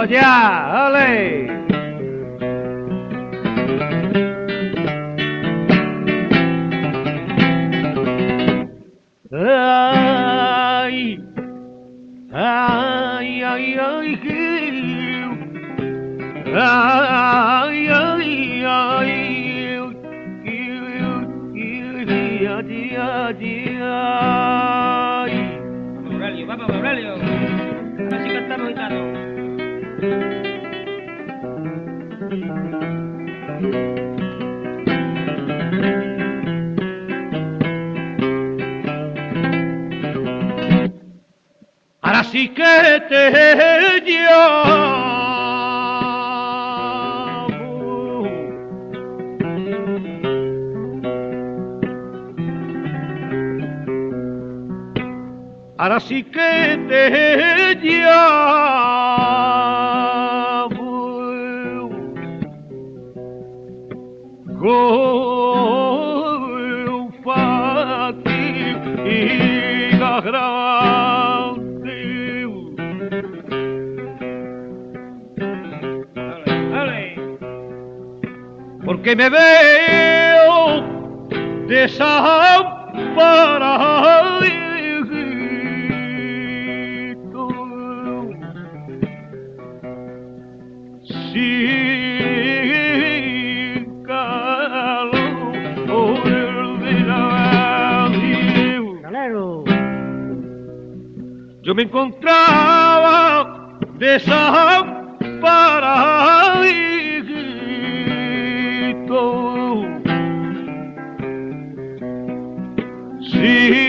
allá, ale. Ay, ay, ay, ay, ay, ay, ay. Vamos, Aurelio. Así cantamos, gitano. Ahora sí que te llamo. Ahora sí que te llamo. Con fatiga grande. Porque me veo desamparado sin calor de la vida. Galero. Yo me encontraba desamparado. Sí.